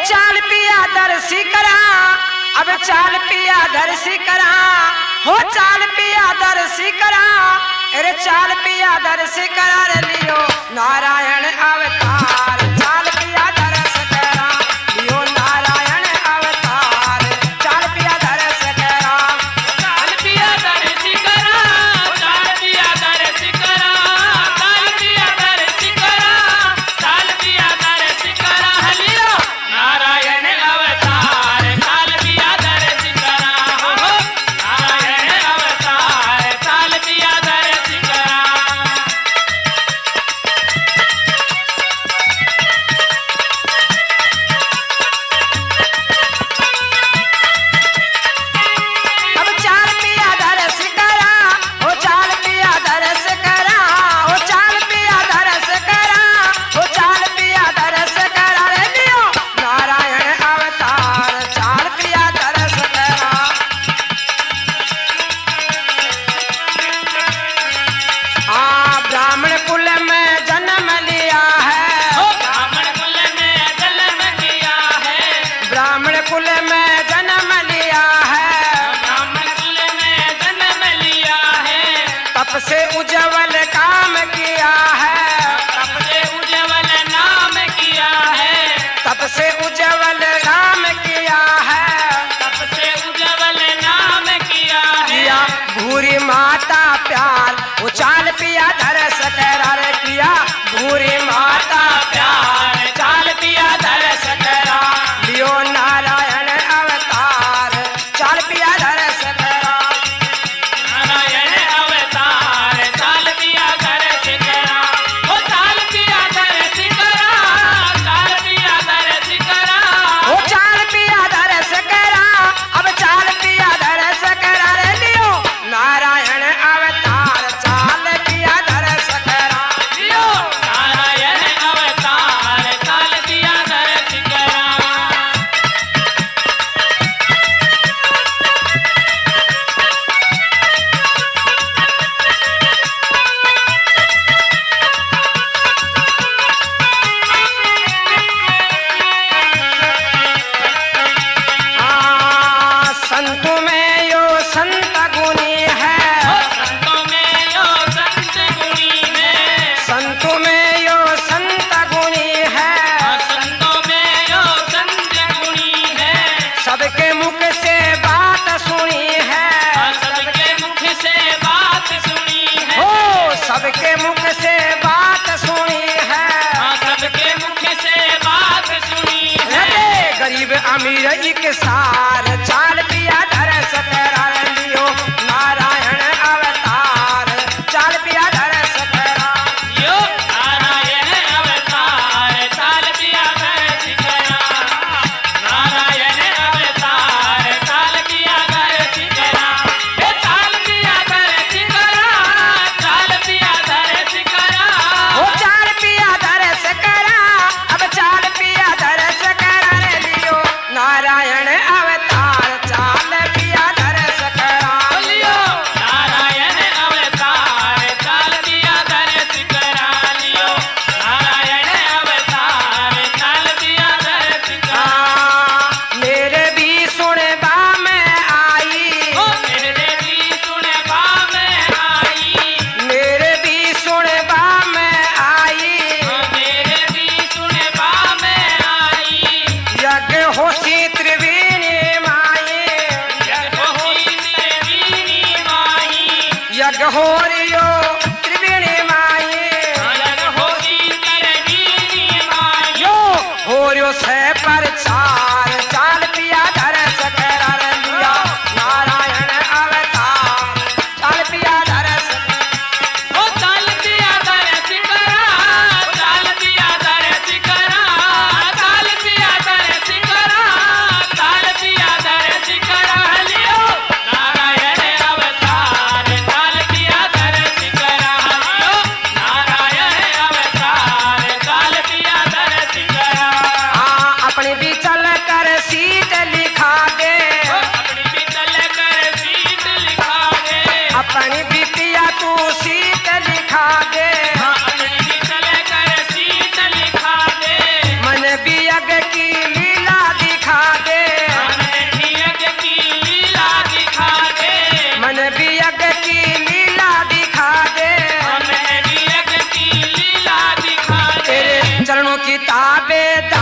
चाल पिया दर्शी करा, अब चाल पिया दर्शी करा, हो चाल पिया दर्शी करा, अरे चाल पिया दर्शी करा रे लियो नारायण अवतार, चाल पिया दर्श करा लियो नारायण अवतार, चाल पिया दर्श करा, चाल पिया दर्श करा, चाल पिया दर्श करा, चाल पिया दर्श करा, चाल पिया दर्श करा लियो नारायण अवतार, चाल पिया दर्श करा, हो नारायण अवतार, चाल पिया दर्श करा। अब चाल पिया दर्श करा, हो चाल पिया दर्श करा, हो चाल पिया दर्श करा, हो चाल पिया दर्श करा रे लियो नारायण अवतार, चाल पिया दर्श करा। ब्राह्मण कुल में जन्म लिया है, ब्राह्मण कुल में जन्म लिया है, ब्राह्मण कुल में जन्म लिया है, ब्राह्मण कुल में जन्म लिया है, तप से उज्जवल काम किया है, तप से उज्जवल नाम किया है, तप से उज्जवल काम किया है, तप से उज्जवल नाम किया है। किया भूरी माता प्यार, वो चाल पिया दर्श करा रे किया भूरी माता प्यार, चाल पिया दर्श करा लियो नारायण अवतार, चाल पिया दर्श करा। नारायण अवतार, चाल पिया दर्श करा, ओ चाल पिया दर्श करा, चाल पिया दर्श करा, वो चाल पिया दर्श करा, अब चाल पिया दर्श करा रे लियो नारायण अवतार, चाल पिया दर्श करा। लियो नारायण अवतार, चाल पिया दर्श करा। संतों में यो संत गुणी है, संतों में यो संत गुणी है, संतों में यो संत गुणी है, संतों में यो संत गुणी है, सबके मुख से बात सुनी है, सबके मुख से बात सुनी है, हो सबके मुख से बात सुनी है, सबके मुख से बात सुनी है। अरे गरीब अमीर एक सार, चाल पिया दर्श करा लियो नारायण अवतार, चाल पिया दर्श करा। यो नारायण अवतार, चाल पिया दर्श करा, नारायण अवतार, चाल पिया दर्श करा, हे चाल पिया दर्श करा, चाल पिया दर्श करा, वो चाल पिया दर्श करा, अब चाल पिया दर्श करा रे लियो नारायण अवतार। गीता वेद